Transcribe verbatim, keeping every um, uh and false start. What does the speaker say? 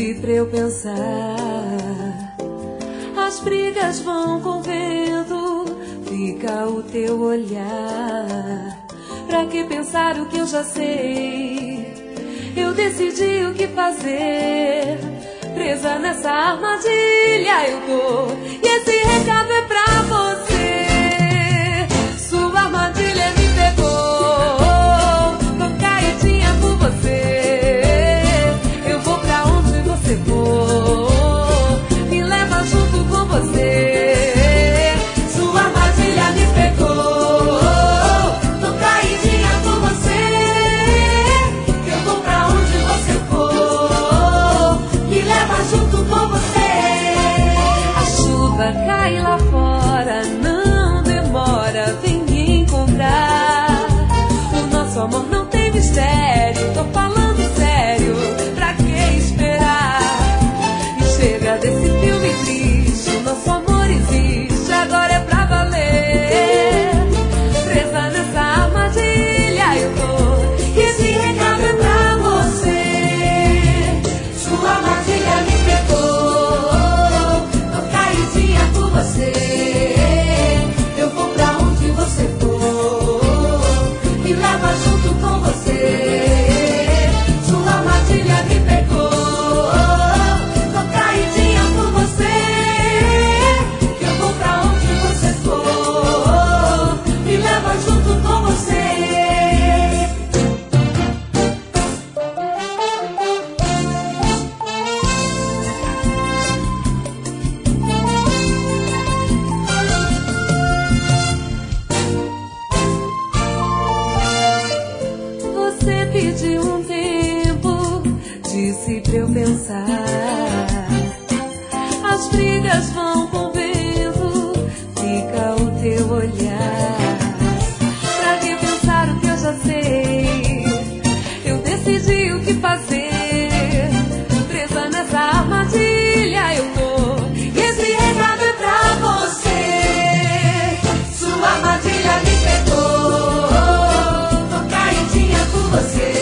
Disse pra eu pensar. As brigas vão com vento, fica o teu olhar. Pra que pensar o que eu já sei? Eu decidi o que fazer. Presa nessa armadilha eu tô, e esse recado é pra você. Sua armadilha me pegou, tô caidinha por você. Eu vou pra onde você for, me leva junto com você. Sua armadilha me pegou, tô caidinha por você. Eu vou pra onde você for, me leva junto com você. A chuva cai lá fora, não demora, vem me encontrar. O nosso amor não tem mistério, tô falando sério, pra que esperar? E chega desse filme triste, o nosso amor existe, agora é pra valer. Presa nessa armadilha eu tô, e esse recado é pra você. Sua armadilha me pegou, tô caidinha por você. Eu vou pra onde você for, me leva junto com você. Sua armadilha me pegou, tô caidinha por você. Eu vou pra onde você for, me leva junto com você. Você pediu um tempo, disse pra eu pensar. As brigas vão com vento, fica o teu olhar. Pra que pensar o que eu já sei? Eu decidi o que fazer. Presa nessa armadilha eu tô, e esse recado é pra você. Sua armadilha me pegou, tô caidinha por você.